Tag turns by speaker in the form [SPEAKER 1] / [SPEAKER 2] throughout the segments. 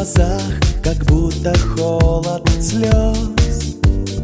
[SPEAKER 1] глазах как будто холод от слез.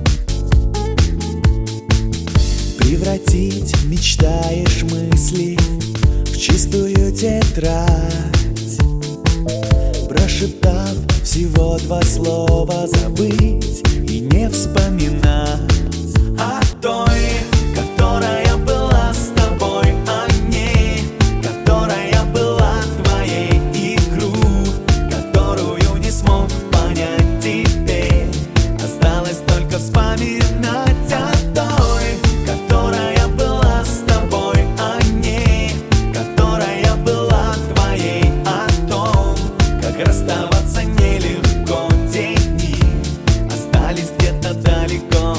[SPEAKER 1] Превратить мечтаешь мысли в чистую тетрадь, прошептав всего 2 слова, забыть и не вспоминать о той, которая была с тобой, о ней, которая была твоей, игру, которую не смог понять теперь. Осталось только вспоминать о той, которая была с тобой, о ней, которая была твоей, о том, как расставаться нелегко. Те дни остались где-то далеко.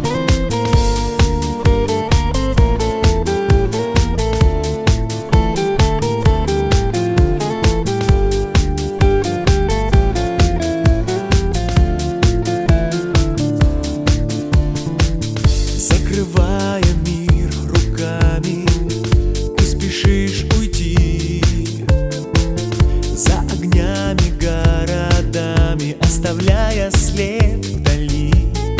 [SPEAKER 1] Закрывая мир руками, ты спешишь уйти за огнями, городами, оставляя след вдали.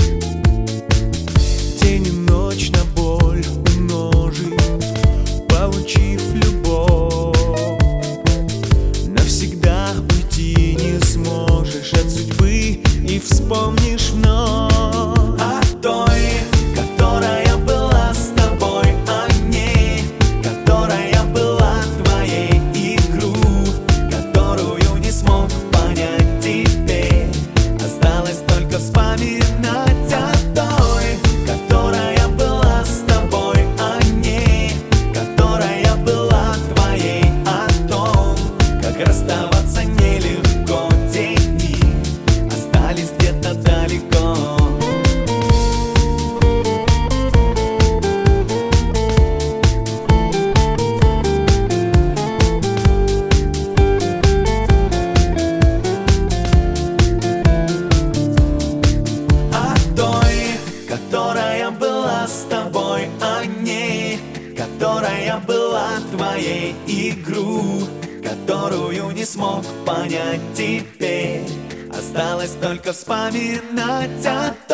[SPEAKER 1] День и ночь на боль умножит, получив любовь. Навсегда уйти не сможешь от судьбы и вспомнишь вновь о той, которая была с тобой, о ней, которая была твоей, игру, которую не смог понять теперь. Осталось только вспоминать о той, которая была с тобой, о ней, которая была твоей, о том, как расставаться нелегко. Те дни остались где-то далеко. Которая была с тобой, о ней, которая была твоей, игру, которую не смог понять теперь. Осталось только вспоминать о